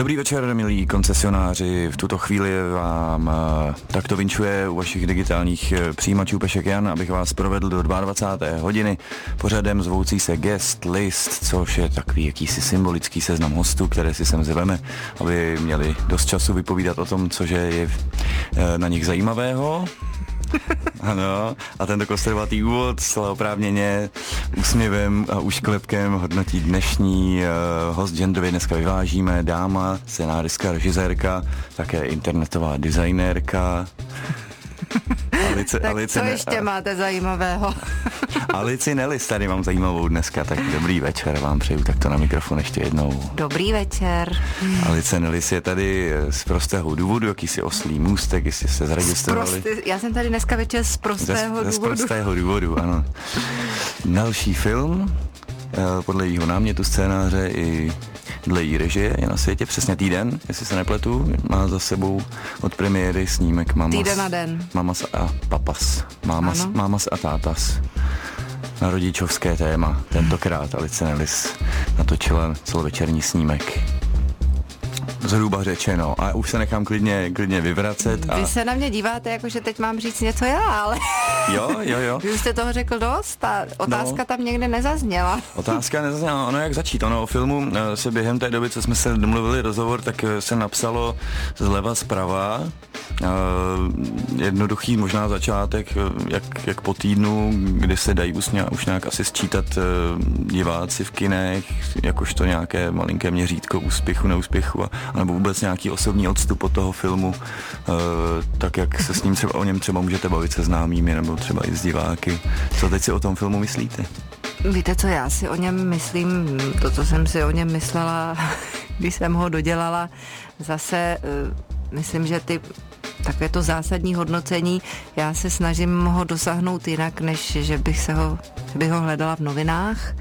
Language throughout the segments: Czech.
Dobrý večer, milí koncesionáři. V tuto chvíli vám takto vinčuje u vašich digitálních přijímačů Pešek Jan, abych vás provedl do 22. hodiny pořadem zvoucí se Guest List, což je takový jakýsi symbolický seznam hostů, které si sem zveme, aby měli dost času vypovídat o tom, cože je na nich zajímavého. Ano, a tento kostrbatý úvod zcela oprávněně úsměvem a úšklepkem hodnotí dnešní host genderově dneska vyvážíme, dáma, scenáristka, režisérka, také internetová designérka. Co ještě máte zajímavého? Alici Nellis tady mám zajímavou dneska, tak dobrý večer vám přeju takto na mikrofon ještě jednou. Dobrý večer. Alice Nellis je tady z prostého důvodu, jakýsi oslý můstek, jestli jste zaregistrovali. Já jsem tady dneska večer z prostého důvodu. Z prostého důvodu, ano. Další film, podle jejího námětu, scénáře i dle jí režie, je na světě přesně týden, jestli se nepletu, má za sebou od premiéry snímek Týden a den. Mamas a papas. Mamas a tátas. Na rodičovské téma. Tentokrát Alice Nellis natočila celovečerní snímek. Zhruba řečeno. A už se nechám klidně vyvracet. Vy se na mě díváte, jako že teď mám říct něco já, ale... Jo. Vy už jste toho řekl dost a otázka tam někde nezazněla. Otázka nezazněla, ono jak začít. Ono o filmu se během té doby, co jsme se domluvili rozhovor, tak se napsalo zleva zprava. Jednoduchý možná začátek, jak po týdnu, kdy se dají už nějak asi sčítat diváci v kinech, jakožto nějaké malinké měřítko úspěchu, neúspěchu, nebo vůbec nějaký osobní odstup od toho filmu, tak jak se s ním třeba o něm třeba můžete bavit se známými, nebo třeba i s diváky. Co teď si o tom filmu myslíte? Víte, co já si o něm myslím? To, co jsem si o něm myslela, když jsem ho dodělala, zase myslím, že takové to zásadní hodnocení, já se snažím ho dosáhnout jinak, než že bych ho hledala v novinách,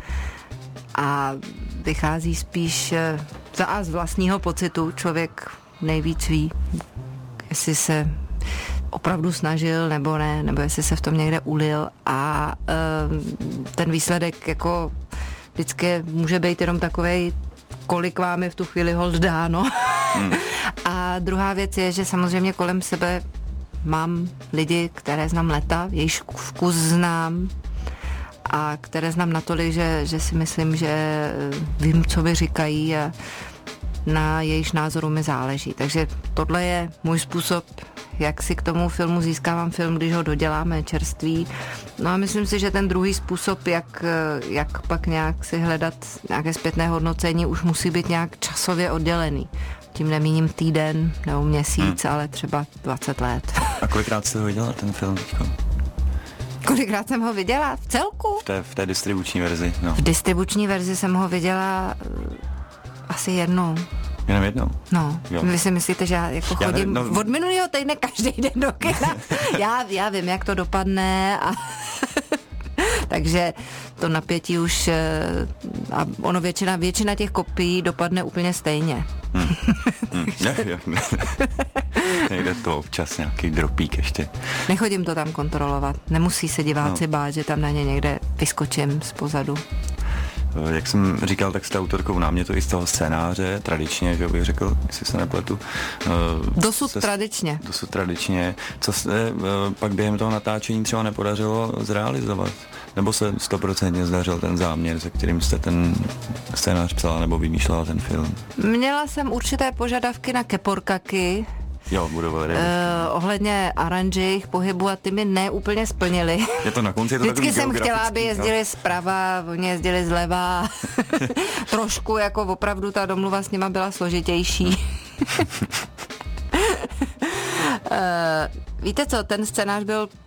a vychází spíš z vlastního pocitu. Člověk nejvíc ví, jestli se opravdu snažil nebo ne, nebo jestli se v tom někde ulil, a ten výsledek jako vždycky může být jenom takovej, kolik vám je v tu chvíli hold dáno. A druhá věc je, že samozřejmě kolem sebe mám lidi, které znám leta, jejichž vkus znám a které znám natolik, že si myslím, že vím, co mi říkají, a na jejich názoru mi záleží. Takže tohle je můj způsob, jak si k tomu filmu získávám film, když ho doděláme čerstvý. No a myslím si, že ten druhý způsob, jak pak nějak si hledat nějaké zpětné hodnocení, už musí být nějak časově oddělený. Tím nemíním týden nebo měsíc, ale třeba 20 let. A kolikrát jste ho viděla, ten film teďko? Kolikrát jsem ho viděla? V celku? V té distribuční verzi, no. V distribuční verzi jsem ho viděla asi jednou. Jenom jednou? No, jo. Vy si myslíte, že já jako chodím od minulého týdne každý den do kina. Já vím, jak to dopadne, a takže to napětí už, a ono většina těch kopií dopadne úplně stejně. Nejde to občas nějaký dropík ještě. Nechodím to tam kontrolovat. Nemusí se diváci bát, že tam na ně někde vyskočím zpozadu. Jak jsem říkal, tak jste autorkou námětu i z toho scénáře, tradičně, že bych řekl, jestli se nepletu. Dosud tradičně. Co se pak během toho natáčení třeba nepodařilo zrealizovat? Nebo se 100% zdařil ten záměr, se kterým jste ten scénář psala nebo vymýšlela ten film? Měla jsem určité požadavky na keporkaky. Jo, budovali. Ohledně aranže, jejich pohybu, a ty mi neúplně splnili. Je to na konci, vždycky jsem chtěla, aby jezdili zprava, oni jezdili zleva. Trošku jako opravdu ta domluva s nima byla složitější. Víte co, ten scénář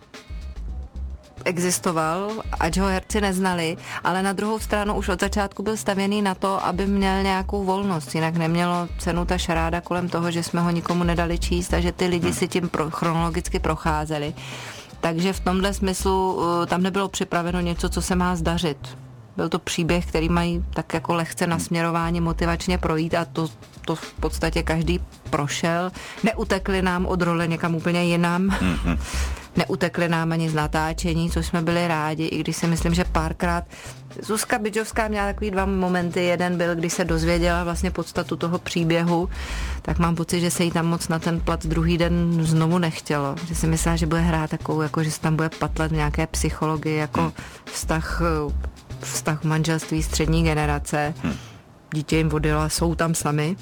existoval, ať ho herci neznali, ale na druhou stranu už od začátku byl stavěný na to, aby měl nějakou volnost, jinak nemělo cenu ta šaráda kolem toho, že jsme ho nikomu nedali číst a že ty lidi si tím chronologicky procházeli. Takže v tomhle smyslu tam nebylo připraveno něco, co se má zdařit. Byl to příběh, který mají tak jako lehce nasměrování, motivačně projít, a to v podstatě každý prošel. Neutekli nám od role někam úplně jinam. Neutekli nám ani z natáčení, což jsme byli rádi, i když si myslím, že párkrát Zuzka Bidžovská měla takový 2 momenty. Jeden byl, když se dozvěděla vlastně podstatu toho příběhu, tak mám pocit, že se jí tam moc na ten plat druhý den znovu nechtělo. Že si myslela, že bude hrát takovou, jako že se tam bude patlat v nějaké psychologii, jako vztah manželství střední generace. Dítě jim odjela, jsou tam sami.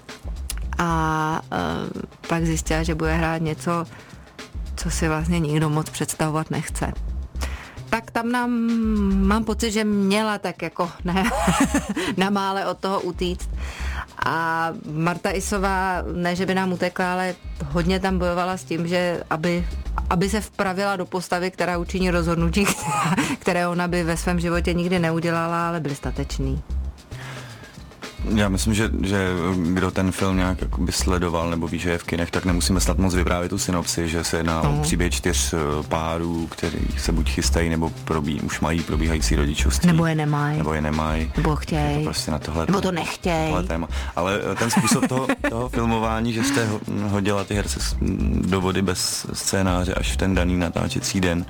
A pak zjistila, že bude hrát něco, co si vlastně nikdo moc představovat nechce. Tak tam mám pocit, že měla tak jako na mále od toho utíct. A Marta Isová, ne, že by nám utekla, ale hodně tam bojovala s tím, že aby se vpravila do postavy, která učiní rozhodnutí, které ona by ve svém životě nikdy neudělala, ale byl statečný. Já myslím, že kdo ten film nějak jakoby sledoval nebo ví, že je v kinech, tak nemusíme snad moc vyprávět tu synopsi, že se jedná o příběh 4 párů, kteří se buď chystají, nebo už mají probíhající rodičovství. Nebo je nemají. Nebo chtějí. To prostě na tohle. Nebo to nechtějí. Téma. Ale ten způsob toho filmování, že jste hodila ty herce do vody bez scénáře až v ten daný natáčecí den,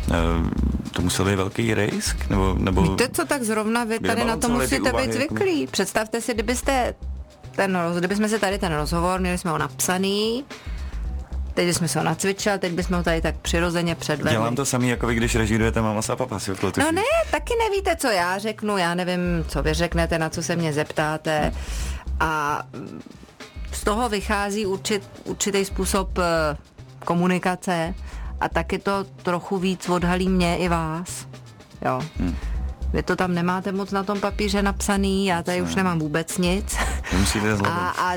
to musel být velký risk? Nebo víte co, tak zrovna vy tady na to musíte být zvyklí. Představte si, kdybychom si tady ten rozhovor, měli jsme ho napsaný, teď jsme se ho nacvičili, teď bychom ho tady tak přirozeně předvedli. Dělám to samý, jako vy, když režírujete Mama a Papa. No ne, taky nevíte, co já řeknu, já nevím, co vy řeknete, na co se mě zeptáte. A z toho vychází určitý způsob komunikace a taky to trochu víc odhalí mě i vás. Jo. Vy to tam nemáte moc na tom papíře napsaný, já tady už nemám vůbec nic. A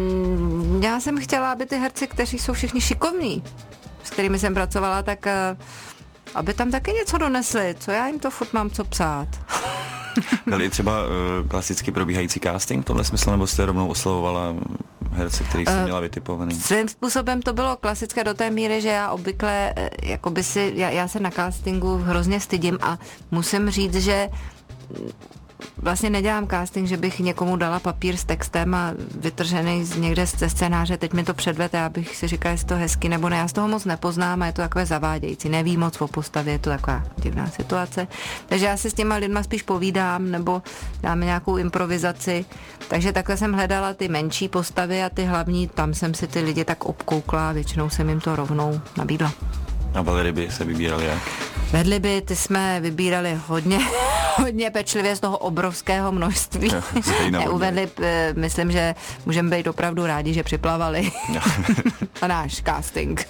já jsem chtěla, aby ty herci, kteří jsou všichni šikovní, s kterými jsem pracovala, tak aby tam taky něco donesli. Co já jim to furt mám co psát? Byli třeba klasicky probíhající casting v tomhle smyslu, nebo jste rovnou oslovovala herce, který jsi měla vytipovaný? Svým způsobem to bylo klasické do té míry, že já obvykle, já se na castingu hrozně stydím a musím říct, že vlastně nedělám casting, že bych někomu dala papír s textem a vytržený někde ze scénáře, teď mi to předvede, abych si říkala, jestli to hezky nebo ne. Já z toho moc nepoznám a je to takové zavádějící. Neví moc o postavě, je to taková divná situace. Takže já si s těma lidma spíš povídám nebo dáme nějakou improvizaci. Takže takhle jsem hledala ty menší postavy a ty hlavní, tam jsem si ty lidi tak obkoukla a většinou jsem jim to rovnou nabídla. A velryby se vybírali jak? Velryby, ty jsme vybírali hodně pečlivě z toho obrovského množství. Neuvedli, myslím, že můžeme být opravdu rádi, že připlavali na náš casting.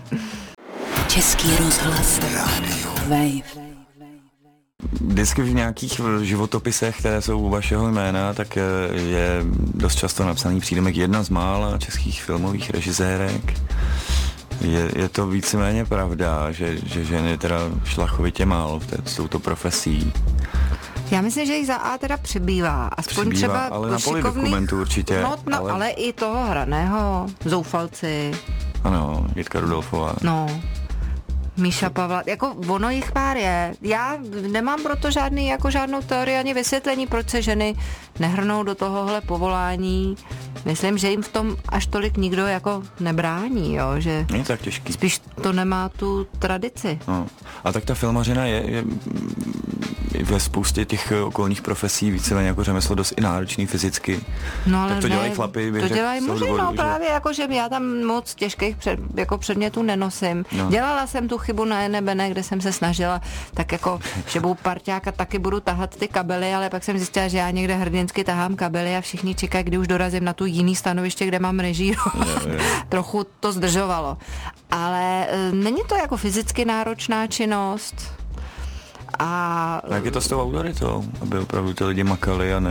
Český rozhlas Wave. Vždycky v nějakých životopisech, které jsou u vašeho jména, tak je dost často napsaný přídomek jedna z mála českých filmových režisérek. Je to víceméně pravda, že žen je teda šlachovitě málo s touto profesí? Já myslím, že jich za A teda přibývá. Aspoň třeba ale na poli dokumentu určitě. Ale i toho hraného, Zoufalci. Ano, Jitka Rudolfová. No, Míša Pavla, jako ono jich pár je. Já nemám proto žádnou teorii ani vysvětlení, proč se ženy nehrnou do tohohle povolání. Myslím, že jim v tom až tolik nikdo jako nebrání, jo, že je tak těžký. Spíš to nemá tu tradici. No. A tak ta filmařina je ve spoustě těch okolních profesí víceméně jako řemeslo dost i náročný fyzicky. No, ale tak to dělají chlapi, to dělají muži, no právě, jako že já tam moc těžkých předmětů nenosím. No. Dělala jsem tu chybu na Enebene, kde jsem se snažila tak jako šebou parťáka taky budu tahat ty kabely, ale pak jsem zjistila, že já někde hrdinsky tahám kabely a všichni čekají, kdy už dorazím na tu jiný stanoviště, kde mám režírovat. Trochu to zdržovalo. Ale není to jako fyzicky náročná činnost. A jak je to s tou autoritou, aby opravdu ty lidi makali a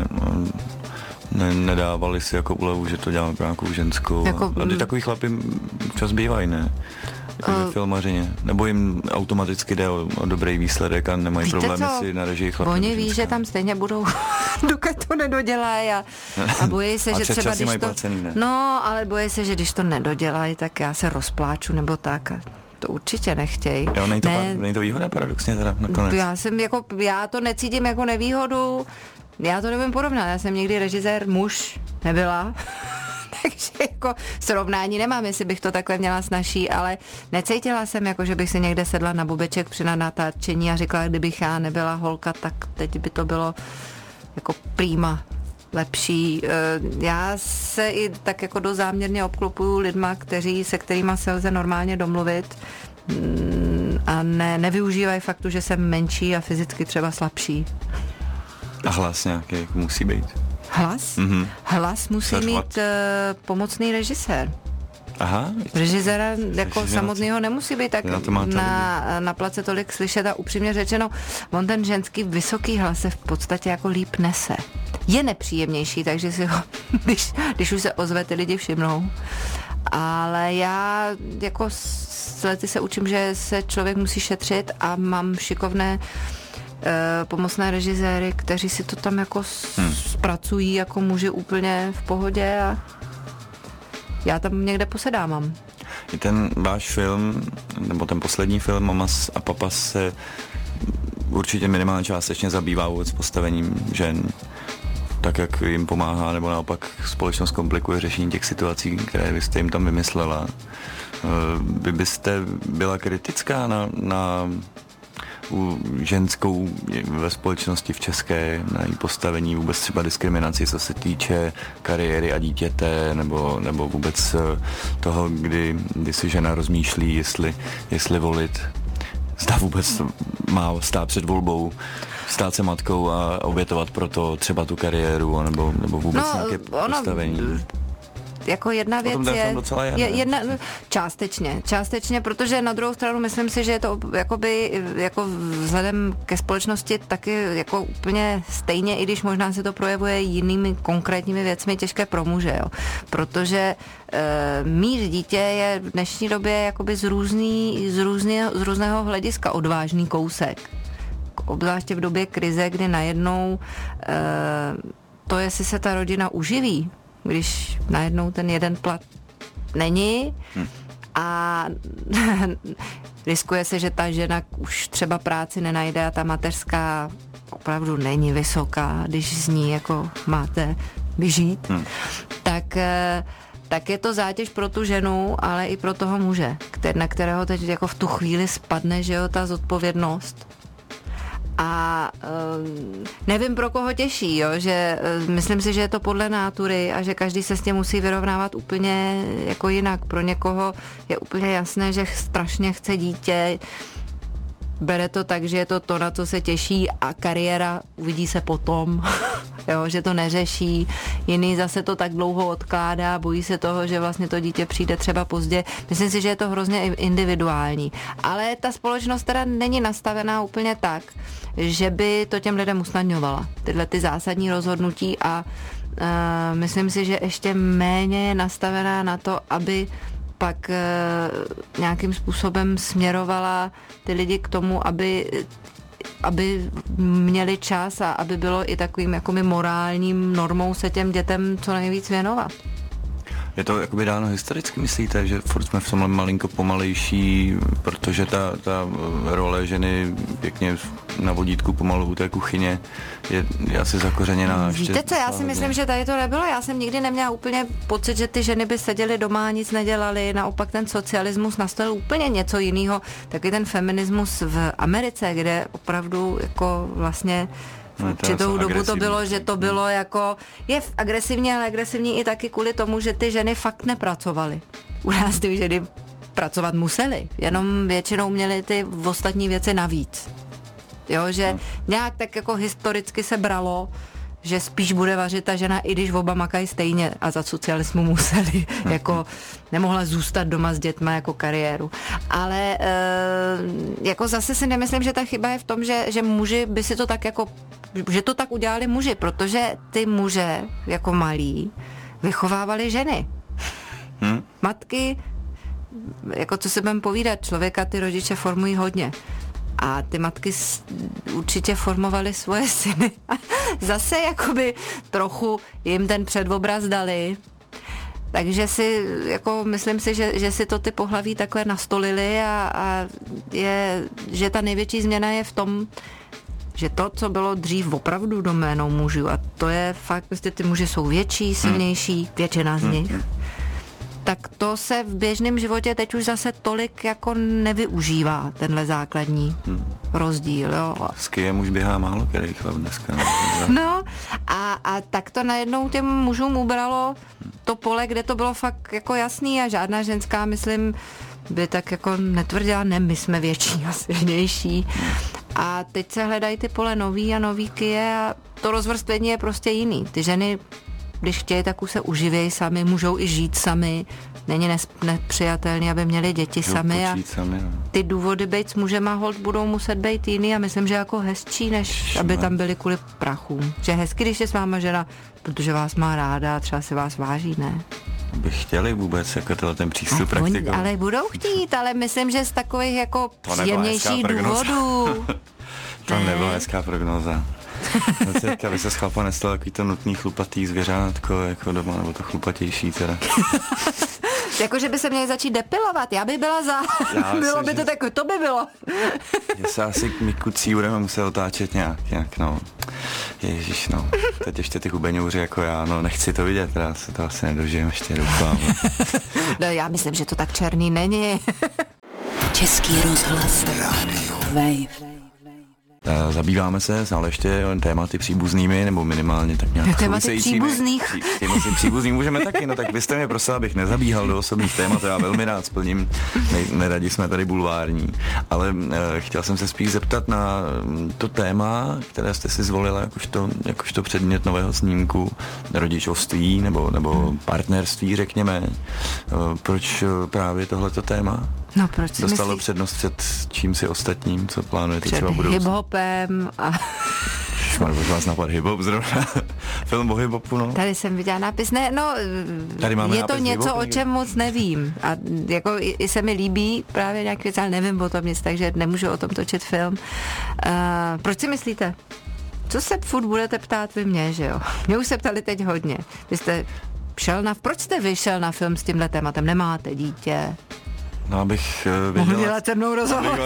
nedávali si jako úlevu, že to dělá nějakou ženskou. Jako, a takový chlapi čas bývají, ne? Jako filmařině. Nebo jim automaticky jde o dobrý výsledek a nemají problémy si na režii chlapy. Oni ví, že tam stejně budou, dokud to nedodělají a bojí se, že třeba když to... Placený, ne? No, ale bojí se, že když to nedodělají, tak já se rozpláču nebo tak. To určitě nechtějí. Jo, není to výhoda paradoxně teda nakonec. Já to necítím jako nevýhodu. Já to nevím porovnat. Já jsem někdy režisér muž nebyla. jako srovnání nemám, jestli bych to takhle měla snažší, ale necítila jsem, jako že bych si někde sedla na bobeček při natáčení a řekla, kdybych já nebyla holka, tak teď by to bylo jako prima lepší. Já se i tak jako dozáměrně obklopuju lidma, se kterýma se lze normálně domluvit a nevyužívají faktu, že jsem menší a fyzicky třeba slabší. A hlas nějaký musí být? Hlas? Mm-hmm. Hlas musí mít pomocný režisér. Aha. Režiséra jako samotného nemusí být tak na place tolik slyšet a upřímně řečeno, on ten ženský vysoký hlas se v podstatě jako líp nese. Je nepříjemnější, takže si ho, když už se ozve, ty lidi všimnou. Ale já jako s lety se učím, že se člověk musí šetřit a mám šikovné pomocné režiséry, kteří si to tam jako zpracují jako muži úplně v pohodě a já tam někde posedávám. I ten váš film, nebo ten poslední film Mamas a Papas se určitě minimálně částečně zabývá vůbec postavením žen, tak jak jim pomáhá, nebo naopak společnost komplikuje řešení těch situací, které vy jste jim tam vymyslela. Vy byste byla kritická na ženskou ve společnosti v české, na její postavení, vůbec třeba diskriminaci, co se týče kariéry a dítěte, nebo vůbec toho, kdy si žena rozmýšlí, jestli volit, zda vůbec má stát před volbou, stát se matkou a obětovat proto třeba tu kariéru, nebo vůbec nějaké postavení. Jako jedna věc je částečně, protože na druhou stranu myslím si, že je to jako vzhledem ke společnosti taky jako úplně stejně, i když možná se to projevuje jinými konkrétními věcmi, těžké pro muže, jo. Protože mít dítě je v dnešní době jakoby z různého hlediska odvážný kousek. Obzvláště v době krize, kdy najednou to, jestli se ta rodina uživí, když najednou ten jeden plat není a riskuje se, že ta žena už třeba práci nenajde a ta mateřská opravdu není vysoká, když z ní jako máte vyžít, tak je to zátěž pro tu ženu, ale i pro toho muže, na kterého teď jako v tu chvíli spadne, že jo, ta zodpovědnost. A nevím, pro koho těší, jo, že myslím si, že je to podle nátury a že každý se s tím musí vyrovnávat úplně jako jinak. Pro někoho je úplně jasné, že strašně chce dítě, bere to tak, že je to, na co se těší a kariéra uvidí se potom, jo, že to neřeší. Jiný zase to tak dlouho odkládá, bojí se toho, že vlastně to dítě přijde třeba pozdě. Myslím si, že je to hrozně individuální. Ale ta společnost teda není nastavená úplně tak, že by to těm lidem usnadňovala. Tyhle ty zásadní rozhodnutí a myslím si, že ještě méně je nastavená na to, aby pak nějakým způsobem směrovala ty lidi k tomu, aby měli čas a aby bylo i takovým jakoby morálním normou se těm dětem co nejvíc věnovat. Je to jakoby dáno historicky, myslíte, že furt jsme v tomhle malinko pomalejší, protože ta role ženy pěkně na vodítku pomalu u té kuchyně je asi zakořeněná. Víte co, já si myslím, že tady to nebylo. Já jsem nikdy neměla úplně pocit, že ty ženy by seděly doma a nic nedělaly. Naopak ten socialismus nastolil úplně něco jiného. Taky ten feminismus v Americe, kde opravdu jako vlastně v určitou dobu to bylo, že to bylo jako, je agresivní, ale agresivní i taky kvůli tomu, že ty ženy fakt nepracovaly. U nás ty ženy pracovat musely, jenom většinou měly ty ostatní věci navíc. Jo, že nějak tak jako historicky se bralo, že spíš bude vařit ta žena, i když oba makají stejně a za socialismu museli, jako nemohla zůstat doma s dětma jako kariéru. Ale jako zase si nemyslím, že ta chyba je v tom, že muži by si to tak jako, že to tak udělali muži, protože ty muže jako malí vychovávali ženy. Matky, jako co se budeme povídat, člověka ty rodiče formují hodně. A ty matky určitě formovaly svoje syny. Zase jakoby trochu jim ten předobraz dali. Takže si, jako myslím si, že si to ty pohlaví takhle nastolili a že ta největší změna je v tom, že to, co bylo dřív opravdu doménou mužů, a to je fakt, prostě ty muži jsou větší, silnější, většina z nich. tak to se v běžném životě teď už zase tolik jako nevyužívá, tenhle základní rozdíl. Jo. S kyjem už běhá málo který chlap dneska. No a tak to najednou těm mužům ubralo to pole, kde to bylo fakt jako jasný a žádná ženská, myslím, by tak jako netvrdila, ne, my jsme větší a silnější. A teď se hledají ty pole nový a nový kyje a to rozvrstvení je prostě jiný. Ty ženy, když chtějí, tak už se uživějí sami, můžou i žít sami. Není nepřijatelný, aby měli děti sami a ty důvody být s mužema holt budou muset být jiný a myslím, že jako hezčí, než aby tam byli kvůli prachům. Že hezky, když je s váma žena, protože vás má ráda a třeba si vás váží, ne? By chtěli vůbec jako ten přístup praktikovat. Ale budou chtít, ale myslím, že z takových jako příjemnějších důvodů. To nebyla hezká prognóza. Teďka by se z chlapa nestalo takový to nutný chlupatý zvěřátko jako doma, nebo to chlupatější teda. Jako, že by se měli začít depilovat, já bych byla za. Bylo by to takové, to by bylo. Že se asi my kucí budeme muset otáčet nějak, no. Ježiš, no. Teď ještě ty hubeňouři jako já, no nechci to vidět, teda se to asi nedožijem, ještě doufám. No já myslím, že to tak černý není. Český rozhlas Wave. Zabýváme se ale ještě tématy příbuznými, nebo minimálně tak nějak tématy příbuzných. Tématy příbuzných můžeme taky, no tak byste mě prosila, abych nezabíhal do osobních témat, to já velmi rád splním, neradi jsme tady bulvární, ale chtěl jsem se spíš zeptat na to téma, které jste si zvolila jakožto předmět nového snímku, rodičovství nebo partnerství, řekněme. Proč právě tohleto téma? No, proč dostalo přednost před čím si ostatním, co plánujete třeba budoucnu? Hip-hopem a... Šmarbož vás napad hip-hop zrovna. Film o hip-hopu, no. Tady jsem viděla nápis, ne, no, tady máme je to něco, o čem moc nevím. A jako i se mi líbí právě nějak věc, ale nevím o tom nic, takže nemůžu o tom točit film. Proč si myslíte? Co se furt budete ptát vy mě, že jo? Mě už se ptali teď hodně. Vy jste proč jste vyšel na film s tímhle tématem? Nemáte dítě? No, abych mohl dělat se mnou rozhovor.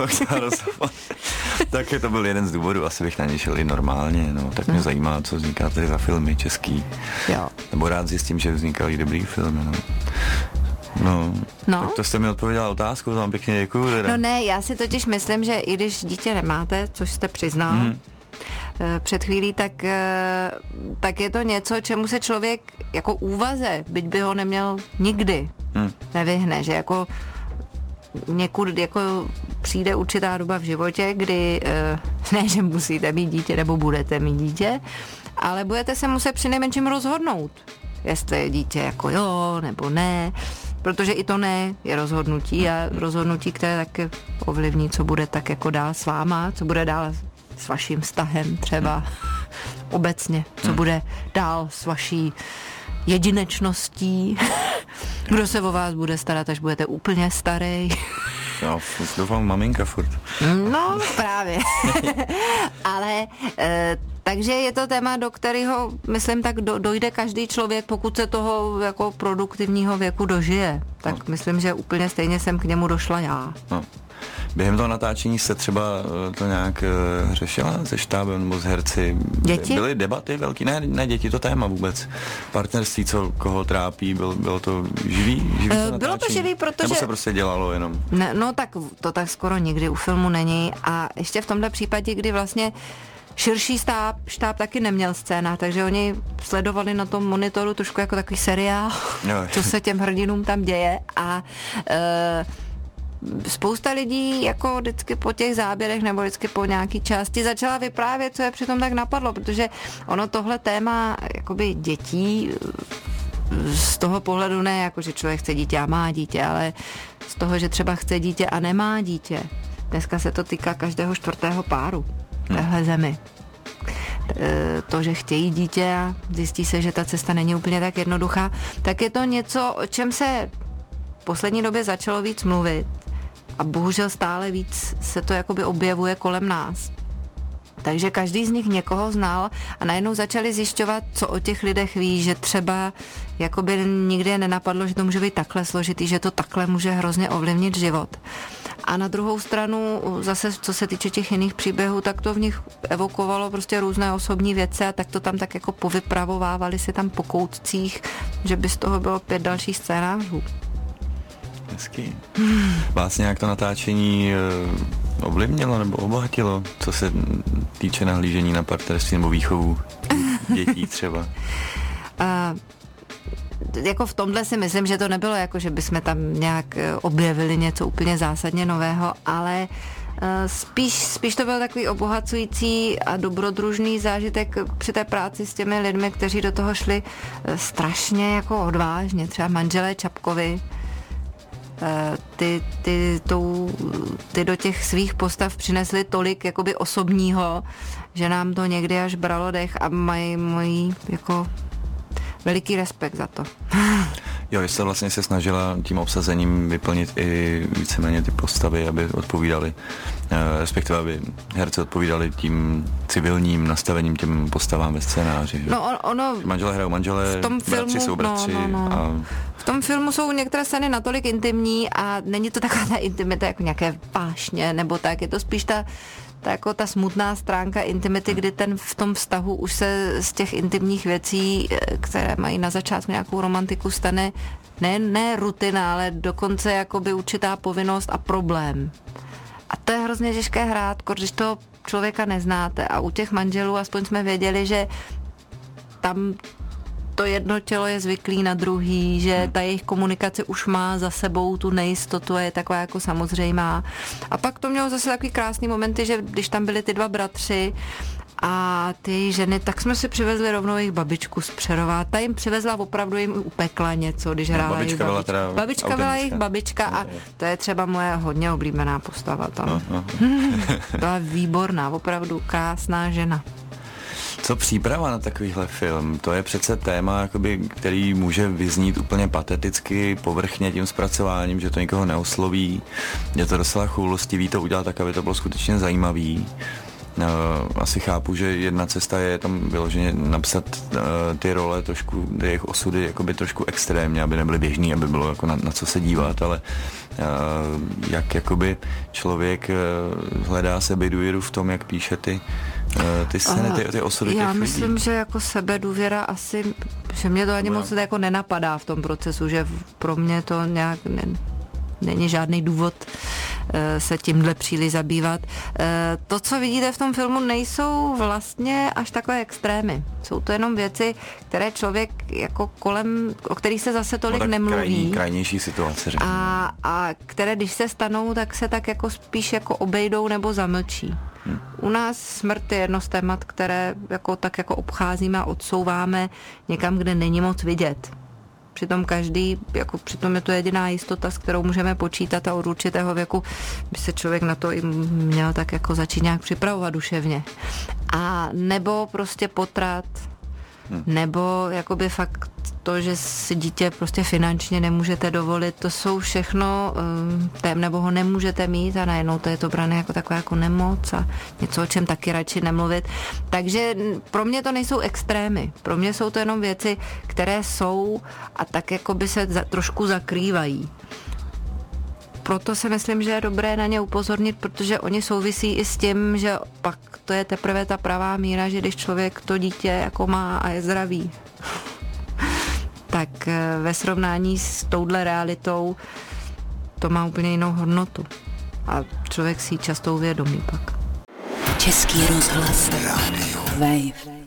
Tak to byl jeden z důvodů, asi bych na ně šel i normálně, no, tak mě zajímá, co vzniká tady za filmy český. Jo. Nebo rád zjistím, že vznikají dobrý filmy, no. No, tak to jste mi odpověděla otázku, to vám pěkně děkuju. Teda. No ne, já si totiž myslím, že i když dítě nemáte, což jste přiznal, před chvílí, tak je to něco, čemu se člověk jako úvaze, byť by ho neměl nikdy, nevyhne, že jako někud jako přijde určitá doba v životě, kdy ne, že musíte mít dítě nebo budete mít dítě, ale budete se muset přinejmenším rozhodnout, jestli je dítě jako jo nebo ne, protože i to ne je rozhodnutí a rozhodnutí, které tak ovlivní, co bude tak jako dál s váma, co bude dál s vaším vztahem třeba obecně, co bude dál s vaší jedinečností, kdo se o vás bude starat, až budete úplně starý. Já doufám maminka furt. No, právě. Ale takže je to téma, do kterého, myslím, tak dojde každý člověk, pokud se toho jako produktivního věku dožije. Tak myslím, že úplně stejně jsem k němu došla já. No. Během toho natáčení se třeba to nějak řešila se štábem nebo s herci? Děti? Byly debaty velký? Ne děti, to téma vůbec. Partnerství, co koho trápí, bylo to živý to natáčení? Bylo to živý, protože... Nebo se prostě dělalo jenom? Ne, no tak to tak skoro nikdy u filmu není a ještě v tomhle případě, kdy vlastně širší štáb taky neměl scénář, takže oni sledovali na tom monitoru trošku jako takový seriál, co se těm hrdinům tam děje a spousta lidí jako vždycky po těch záběrech nebo vždycky po nějaký části začala vyprávět, co je přitom tak napadlo, protože ono tohle téma jakoby dětí z toho pohledu ne jako, že člověk chce dítě a má dítě, ale z toho, že třeba chce dítě a nemá dítě. Dneska se to týká každého 4. páru v téhle zemi. To, že chtějí dítě a zjistí se, že ta cesta není úplně tak jednoduchá, tak je to něco, o čem se v poslední době začalo víc mluvit a bohužel stále víc se to jakoby objevuje kolem nás. Takže každý z nich někoho znal a najednou začali zjišťovat, co o těch lidech ví, že třeba jakoby nikdy je nenapadlo, že to může být takhle složitý, že to takhle může hrozně ovlivnit život. A na druhou stranu zase, co se týče těch jiných příběhů, tak to v nich evokovalo prostě různé osobní věci a tak to tam tak jako povypravovávali si tam po koutcích, že by z toho bylo 5 dalších scénářů. Hezký. Vás nějak to natáčení ovlivnilo nebo obohatilo, co se týče nahlížení na partnerství nebo výchovu dětí třeba? Jako v tomhle si myslím, že to nebylo jako, že bychom tam nějak objevili něco úplně zásadně nového, ale spíš to byl takový obohacující a dobrodružný zážitek při té práci s těmi lidmi, kteří do toho šli strašně jako odvážně, třeba manželé Čapkovi. Ty do těch svých postav přinesli tolik jakoby osobního, že nám to někdy až bralo dech a mají můj jako veliký respekt za to. Jo, jste vlastně se snažila tím obsazením vyplnit i víceméně ty postavy, aby odpovídali, respektive aby herci odpovídali tím civilním nastavením těm postavám ve scénáři. Že? No ono... Manželé hrajou manželé, bratři jsou bratři. No. A... V tom filmu jsou některé scény natolik intimní a není to taková ta intimita jako nějaké vášně, nebo tak, je to spíš ta smutná stránka intimity, kdy v tom vztahu už se z těch intimních věcí, které mají na začátku nějakou romantiku, stane ne rutina, ale dokonce jakoby určitá povinnost a problém. A to je hrozně těžké hrát, když toho člověka neznáte a u těch manželů aspoň jsme věděli, že tam to jedno tělo je zvyklý na druhý, že ta jejich komunikace už má za sebou tu nejistotu a je taková jako samozřejmá. A pak to mělo zase takový krásný momenty, že když tam byli ty 2 bratři a ty ženy, tak jsme si přivezli rovnou jejich babičku z Přerova. Ta jim přivezla, opravdu jim upekla něco, když hrála jejich babička. Babička byla jejich babička a to je třeba moje hodně oblíbená postava tam. Byla výborná, opravdu krásná žena. Co příprava na takovýhle film? To je přece téma, jakoby, který může vyznít úplně pateticky, povrchně tím zpracováním, že to nikoho neosloví. Je to docela choulostivý to udělat tak, aby to bylo skutečně zajímavý. Asi chápu, že jedna cesta je tam vyloženě napsat ty role trošku, jejich osudy jakoby trošku extrémně, aby nebyly běžný, aby bylo jako na co se dívat, ale jak jakoby člověk hledá sebedůvěru v tom, jak píše ty scény, ty osudy těch lidí. Já myslím, že jako sebedůvěra asi, že mě to ani moc jako nenapadá v tom procesu, že pro mě to nějak není žádný důvod se tímhle příliš zabývat. To, co vidíte v tom filmu, nejsou vlastně až takové extrémy. Jsou to jenom věci, které člověk jako o kterých se zase tolik nemluví. Krajnější situace, řekněme. A které, když se stanou, tak se tak jako spíš jako obejdou nebo zamlčí. U nás smrt je jedno z témat, které tak jako obcházíme a odsouváme někam, kde není moc vidět. Přitom je to jediná jistota, s kterou můžeme počítat a od určitého věku by se člověk na to i měl tak jako začít nějak připravovat duševně. A nebo prostě potrat, nebo jakoby fakt to, že si dítě prostě finančně nemůžete dovolit, to jsou všechno nebo ho nemůžete mít a najednou to je to brané jako taková jako nemoc a něco, o čem taky radši nemluvit. Takže pro mě to nejsou extrémy. Pro mě jsou to jenom věci, které jsou a tak jako by se trošku zakrývají. Proto si myslím, že je dobré na ně upozornit, protože oni souvisí i s tím, že pak to je teprve ta pravá míra, že když člověk to dítě jako má a je zdravý, tak ve srovnání s touhle realitou to má úplně jinou hodnotu. A člověk si ji často uvědomí pak. Český rozhlas Wave.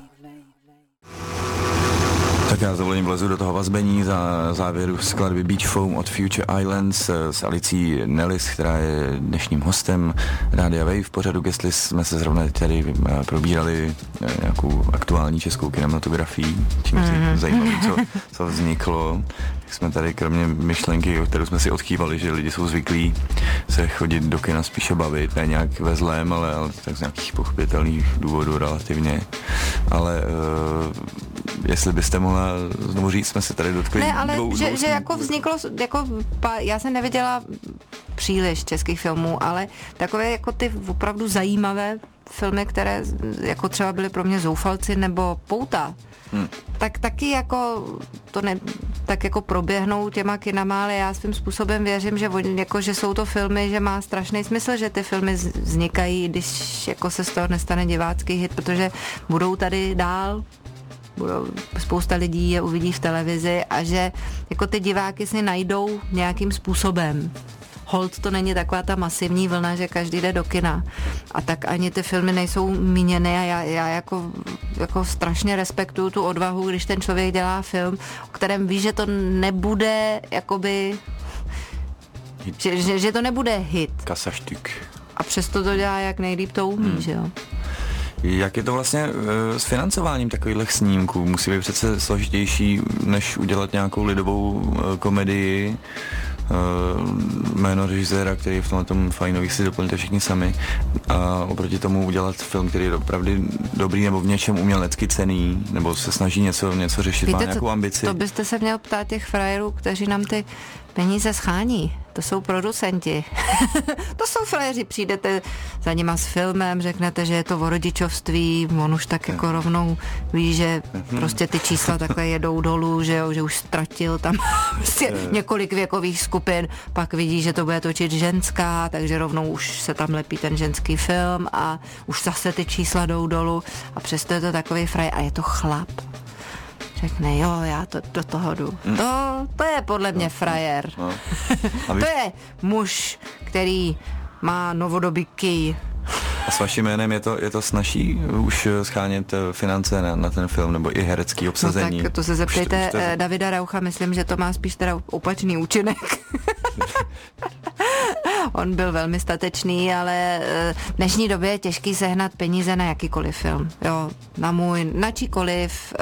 Tak já s dovolením vlezu do toho vazbení za závěru skladby Beach Foam od Future Islands s Alicí Nellis, která je dnešním hostem Rádia Wave. V pořadu Guestlist jsme se zrovna tady probírali nějakou aktuální českou kinematografii, čím si zajímavý, co vzniklo. Jsme tady kromě myšlenky, o kterou jsme si odchývali, že lidi jsou zvyklí se chodit do kina spíše bavit, ne nějak ve zlém, ale tak z nějakých pochopitelných důvodů relativně. Ale jestli byste mohla znovu říct, jsme se tady dotkli. Ne, ale že jako vzniklo, já jsem neviděla příliš českých filmů, ale takové jako ty opravdu zajímavé filmy, které jako třeba byly pro mě Zoufalci nebo Pouta, tak taky jako to ne, tak jako proběhnou těma kinama, ale já svým způsobem věřím, že jako, že jsou to filmy, že má strašný smysl, že ty filmy vznikají, když jako se z toho nestane divácký hit, protože budou tady dál, spousta lidí je uvidí v televizi a že jako ty diváky si najdou nějakým způsobem. Holt to není taková ta masivní vlna, že každý jde do kina. A tak ani ty filmy nejsou míněny a já jako strašně respektuju tu odvahu, když ten člověk dělá film, o kterém ví, že to nebude jakoby, že to nebude hit. Kasaštük. A přesto to dělá jak nejlíp to umí, že jo. Jak je to vlastně s financováním takových snímků? Musí být přece složitější, než udělat nějakou lidovou komedii. Jméno režiséra, který je v tomhle fajnový, si doplňte všichni sami. A oproti tomu udělat film, který je opravdu dobrý nebo v něčem umělecky cenný, nebo se snaží něco řešit, víte, má nějakou ambici. To byste se měl ptát těch frajerů, kteří nám ty peníze schání. To jsou producenti. To jsou frajeři, přijdete za nima s filmem, řeknete, že je to o rodičovství, on už tak jako rovnou ví, že prostě ty čísla takhle jedou dolů, že jo, že už ztratil tam prostě několik věkových skupin, pak vidí, že to bude točit ženská, takže rovnou už se tam lepí ten ženský film a už zase ty čísla jdou dolů a přesto je to takový frajer a je to chlap. Řekne, jo, já to do toho jdu. To je podle mě frajer. To je muž, který má novodobý kij. A s vaším jménem je to snazší už schánět finance na ten film, nebo i herecký obsazení? No tak to se zeptejte Davida Raucha, myslím, že to má spíš teda opačný účinek. On byl velmi statečný, ale v dnešní době je těžký sehnat peníze na jakýkoliv film. Jo, na číkoliv.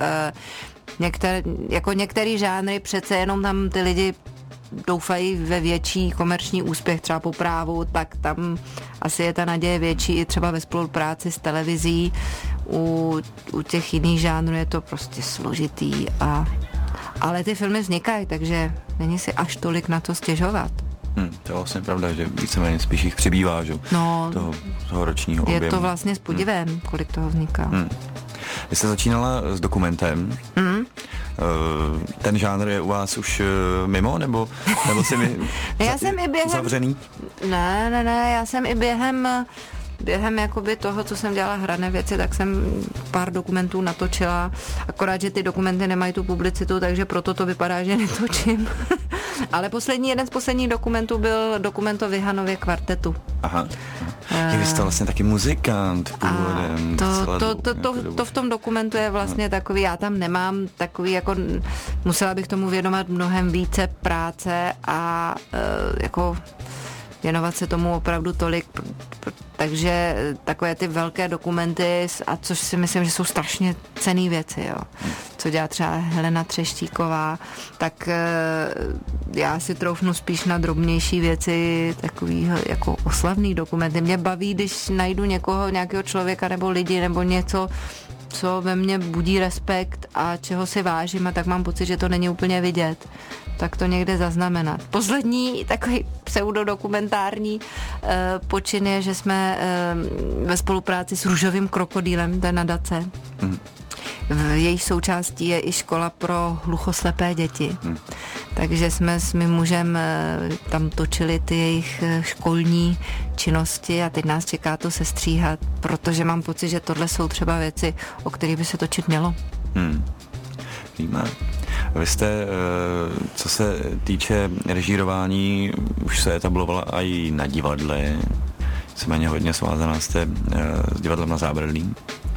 Některý žánry přece jenom tam ty lidi doufají ve větší komerční úspěch, třeba po právu, tak tam asi je ta naděje větší i třeba ve spolupráci s televizí. U těch jiných žánrů je to prostě složitý, ale ty filmy vznikají, takže není si až tolik na to stěžovat. To je vlastně pravda, že víceméně spíš jich přibývá, že? No, toho ročního objemu. Je to vlastně s podivem, kolik toho vzniká. Vy jste začínala s dokumentem. Ten žánr je u vás už mimo, nebo si mi zavřený? Ne, já jsem i během jakoby toho, co jsem dělala hrané věci, tak jsem pár dokumentů natočila, akorát, že ty dokumenty nemají tu publicitu, takže proto to vypadá, že netočím. Ale jeden z posledních dokumentů byl dokument o Vihanově kvartetu. Aha. Vy jste vlastně taky muzikant původem. To v tom dokumentu je vlastně takový, já tam nemám takový, jako musela bych tomu věnovat mnohem více práce a jako věnovat se tomu opravdu tolik, takže takové ty velké dokumenty, a což si myslím, že jsou strašně cenné věci, jo. Co dělá třeba Helena Třeštíková, tak já si troufnu spíš na drobnější věci, takový jako oslavný dokumenty. Mě baví, když najdu nějakého člověka nebo lidi nebo něco, co ve mně budí respekt a čeho si vážím, a tak mám pocit, že to není úplně vidět, tak to někde zaznamenat. Poslední takový pseudodokumentární počin je, že jsme ve spolupráci s Růžovým krokodýlem, to je nadace. V její součástí je i škola pro hluchoslepé děti. Takže jsme s mým mužem tam točili ty jejich školní činnosti a teď nás čeká to sestříhat, protože mám pocit, že tohle jsou třeba věci, o kterých by se točit mělo. Víme. Vy jste, co se týče režírování, už se etablovala i na divadle. Nicméně hodně svázaná jste s divadlem na Zábradlí.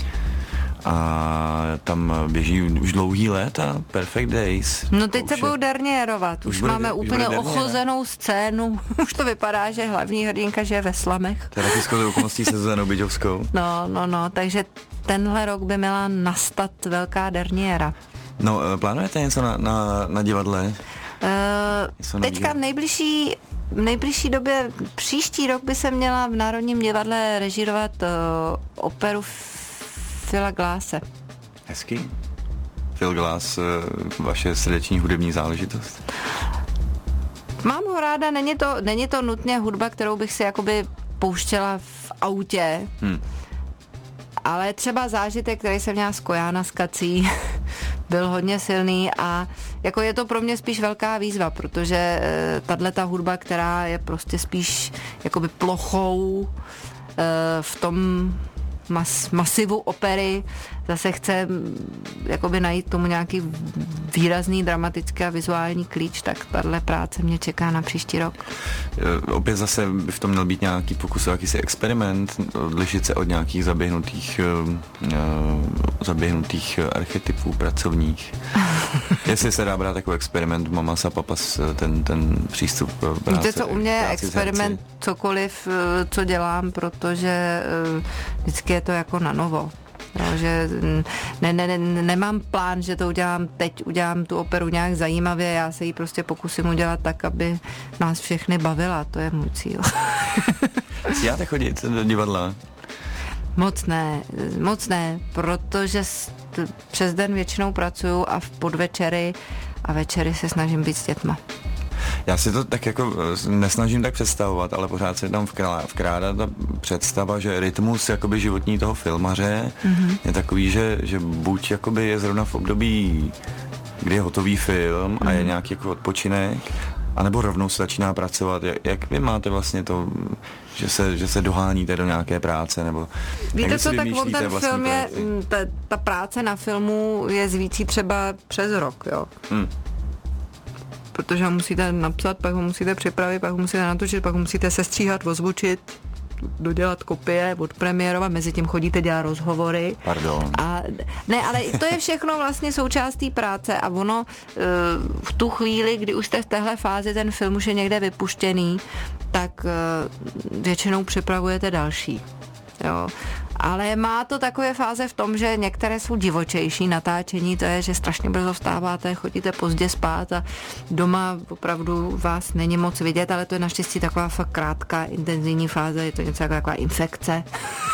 A tam běží už dlouhý let a Perfect Days. No teď se budou derniérovat. Už máme úplně ochozenou scénu. Už to vypadá, že hlavní hrdinka žije ve slamech. To je taky shodou okolností se Zuzanou Byťovskou. No, takže tenhle rok by měla nastat velká derniéra. No, plánujete něco na divadle? Teďka v nejbližší době, příští rok by se měla v Národním divadle režírovat operu Phila Glasse. Hezký. Phil Glass, vaše srdeční hudební záležitost? Mám ho ráda, není to nutně hudba, kterou bych si jakoby pouštěla v autě. Ale třeba zážitek, který jsem měla z Kojána z Kací, byl hodně silný a jako je to pro mě spíš velká výzva, protože tato hudba, která je prostě spíš jakoby plochou v tom masivu opery, zase chce jakoby najít tomu nějaký výrazný dramatický a vizuální klíč, tak tahle práce mě čeká na příští rok. Opět zase by v tom měl být nějaký pokus, jakýsi experiment, odlišit se od nějakých zaběhnutých archetypů pracovních. Jestli se dá brát jako experiment Mamas a Papas, ten přístup práce. Víte co, u mě je experiment cokoliv, co dělám, protože vždycky je to jako na novo. No, že nemám plán, že to udělám tu operu nějak zajímavě, já se ji prostě pokusím udělat tak, aby nás všechny bavila, to je můj cíl. Děláte chodit do divadla? Moc ne, protože přes den většinou pracuju a v podvečery a večery se snažím být s dětma. Já si to tak jako nesnažím tak představovat, ale pořád se tam vkrádá ta představa, že rytmus jakoby životní toho filmaře je takový, že buď jakoby je zrovna v období, kdy je hotový film a je nějaký jako odpočinek, anebo rovnou se začíná pracovat. Jak vy máte vlastně to, že se doháníte do nějaké práce, nebo víte co, tak on ten film je, ta práce na filmu je zvící třeba přes rok, jo. Protože ho musíte napsat, pak ho musíte připravit, pak ho musíte natočit, pak ho musíte sestříhat, ozvučit, dodělat kopie, odpremiérovat, mezi tím chodíte dělat rozhovory. Pardon. A ne, ale to je všechno vlastně součástí práce a ono v tu chvíli, kdy už jste v téhle fázi, ten film už je někde vypuštěný, tak většinou připravujete další. Jo. Ale má to takové fáze v tom, že některé jsou divočejší natáčení, to je, že strašně brzo vstáváte, chodíte pozdě spát a doma opravdu vás není moc vidět, ale to je naštěstí taková fakt krátká, intenzivní fáze, je to něco jako taková infekce.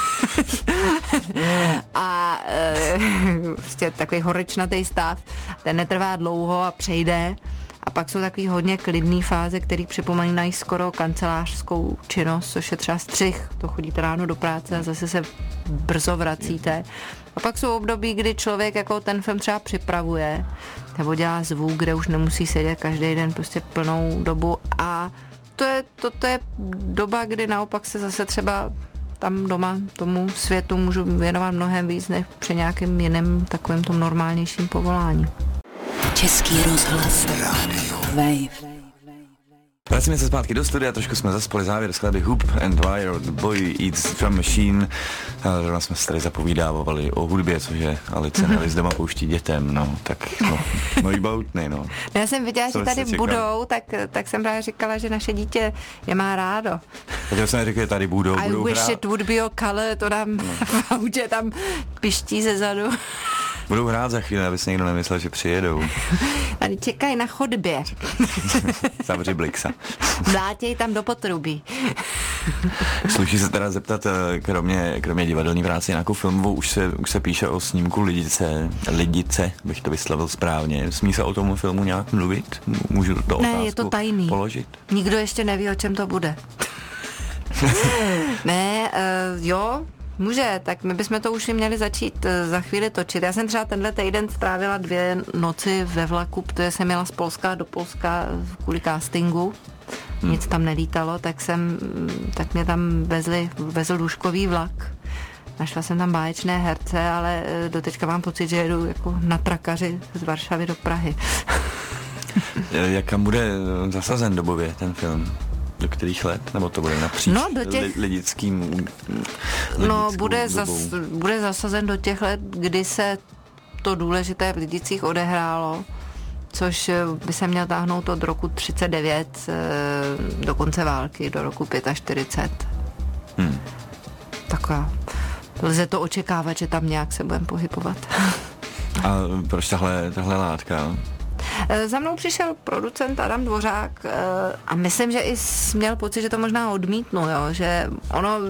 A prostě takový horečnatý stav, ten netrvá dlouho a přejde. A pak jsou takový hodně klidný fáze, který připomínají skoro kancelářskou činnost, což je třeba střih. To chodíte ráno do práce a zase se brzo vracíte. A pak jsou období, kdy člověk jako ten film třeba připravuje, nebo dělá zvuk, kde už nemusí sedět každý den prostě plnou dobu. A to je doba, kdy naopak se zase třeba tam doma tomu světu můžu věnovat mnohem víc, než při nějakém jiném takovém tom normálnějším povolání. Český rozhlas. Wave. Vracíme se zpátky do studia, trošku jsme zaspali závěr skladby Hoop and Wire od The Boy Eats Drum Machine. Zrovna jsme se tady zapovídávali o hudbě, což je Alice Nelly z doma pouští dětem, no, tak no jí boutny, no. Já jsem viděla, že tady budou, tak jsem právě říkala, že naše dítě je má rádo. Takže jsem řekl, že tady budou I wish hrát. it would be your color, to nám v autě tam piští ze zadu. Budou hrát za chvíli, aby se někdo nemyslel, že přijedou. Tady čekají na chodbě. Zavři Blixa. Mlátěj tam do potrubí. Sluší se teda zeptat, kromě divadelní práce nějakou filmovou, už se píše o snímku Lidice, bych to vyslovil správně. Smí se o tomu filmu nějak mluvit? Můžu to otázku je to tajný. Položit? Nikdo ještě neví, o čem to bude. Jo, může, tak my bychom to už měli začít za chvíli točit. Já jsem třeba tenhle týden strávila 2 noci ve vlaku, protože jsem jela z Polska do Polska kvůli castingu. Nic tam nelítalo, tak mě tam vezl lůžkový vlak. Našla jsem tam báječné herce, ale doteďka mám pocit, že jedu jako na trakaři z Varšavy do Prahy. Jakam bude zasazen dobově ten film? Do kterých let? Nebo to bude napříč lidickým bude zasazen do těch let, kdy se to důležité v Lidicích odehrálo, což by se měl táhnout od roku 39 do konce války, do roku 45. Tak lze to očekávat, že tam nějak se budeme pohybovat. A proč tahle látka? Za mnou přišel producent Adam Dvořák a myslím, že i měl pocit, že to možná odmítnu, jo? Že ono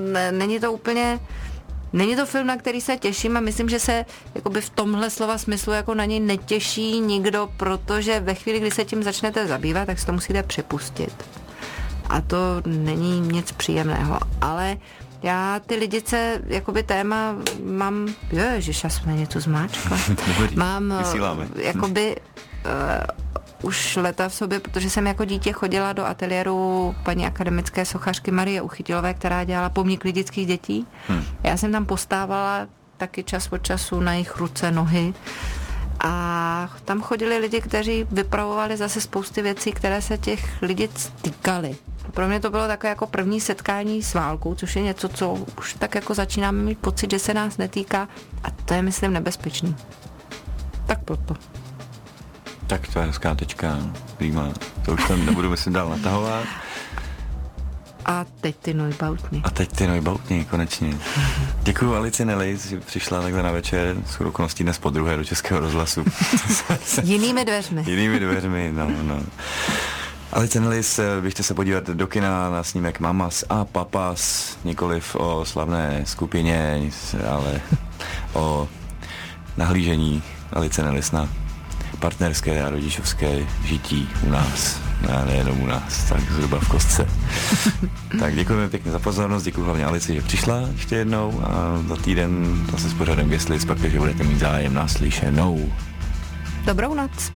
není to film, na který se těším a myslím, že se jakoby v tomhle slova smyslu jako na něj netěší nikdo, protože ve chvíli, kdy se tím začnete zabývat, tak si to musíte připustit. A to není nic příjemného, ale Já ty lidice, jakoby téma mám, ježiš, já jsme něco zmáčkla. Mám, jakoby, už leta v sobě, protože jsem jako dítě chodila do ateliéru paní akademické sochařky Marie Uchytilové, která dělala pomník lidických dětí. Já jsem tam postávala taky čas od času na jejich ruce, nohy. A tam chodili lidi, kteří vypravovali zase spousty věcí, které se těch lidic týkaly. Pro mě to bylo takové jako první setkání s válkou, což je něco, co už tak jako začínáme mít pocit, že se nás netýká, a to je, myslím, nebezpečný. Tak proto. Tak to je hezká tečka, prýma. To už tam nebudu, myslím, dál natahovat. A teď ty Neubautní, konečně. Děkuju Alici Nellis, že přišla takhle na večer, s okolností dnes podruhé do Českého rozhlasu. Jinými dveřmi, no. Alice Nellis, běžte se podívat do kina na snímek Mamas a Papas, nikoliv o slavné skupině, ale o nahlížení Alice Nellis na partnerské a rodičovské žití u nás. A nejenom u nás, tak zhruba v kostce. Tak děkujeme pěkně za pozornost, děkuji hlavně Alici, že přišla ještě jednou a za týden zase s pořadem Guest List, pak, že budete mít zájem, naslyšenou. Dobrou noc.